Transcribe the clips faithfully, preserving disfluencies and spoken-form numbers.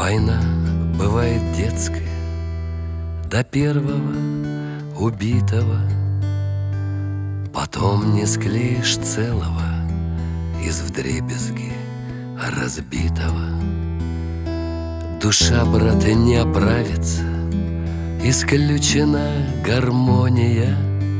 Война бывает детская, до первого убитого. Потом не склеишь целого из вдребезги разбитого. Душа, брат, не оправится, исключена гармония.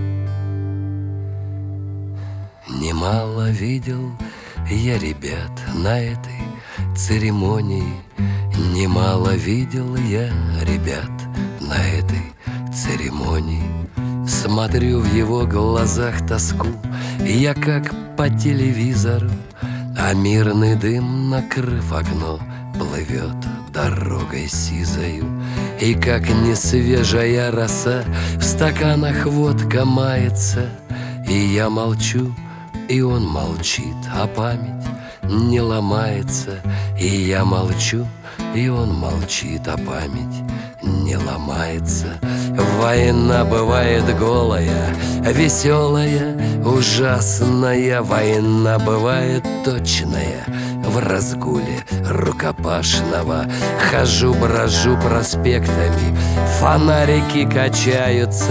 Немало видел я ребят на этой церемонии, немало видел я ребят на этой церемонии. Смотрю в его глазах тоску, я как по телевизору, а мирный дым, накрыв окно, плывет дорогой сизою. И как несвежая роса в стаканах водка мается. И я молчу, и он молчит, а память не ломается. И я молчу, и он молчит, а память не ломается. Война бывает голая, веселая, ужасная. Война бывает точная, в разгуле рукопашного. Хожу, брожу проспектами, фонарики качаются.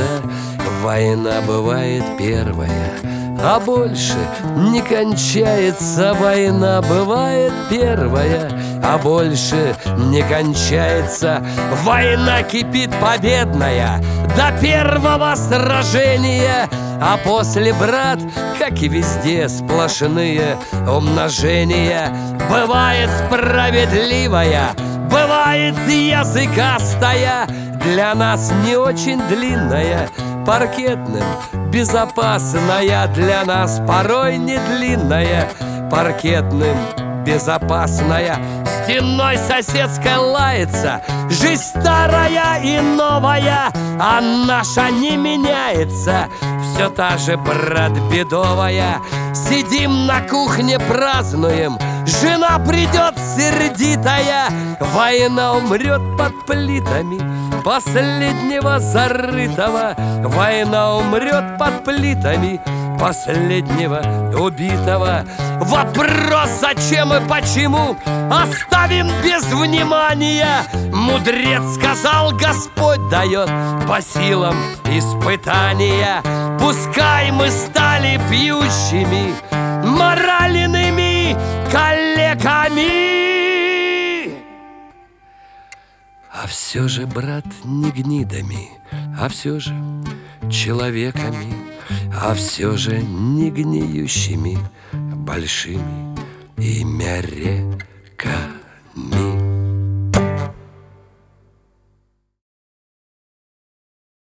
Война бывает первая, а больше не кончается. Война бывает первая, а больше не кончается. Война кипит победная до первого сражения, а после, брат, как и везде, сплошные умножения. Бывает справедливая, бывает языкастая, для нас не очень длинная, паркетным безопасная, для нас порой не длинная, паркетным безопасная. Стеной соседской лается жизнь старая и новая, а наша не меняется, все та же, брат, бедовая. Сидим на кухне, празднуем, жена придет сердитая. Война умрет под плитами последнего зарытого. Война умрет под плитами последнего убитого. Вопрос, зачем и почему, оставим без внимания. Мудрец сказал, Господь дает по силам испытания. Пускай мы стали пьющими, моральными калеками, а все же, брат, не гнидами, а все же человеками, а все же не гниющими большими и мярре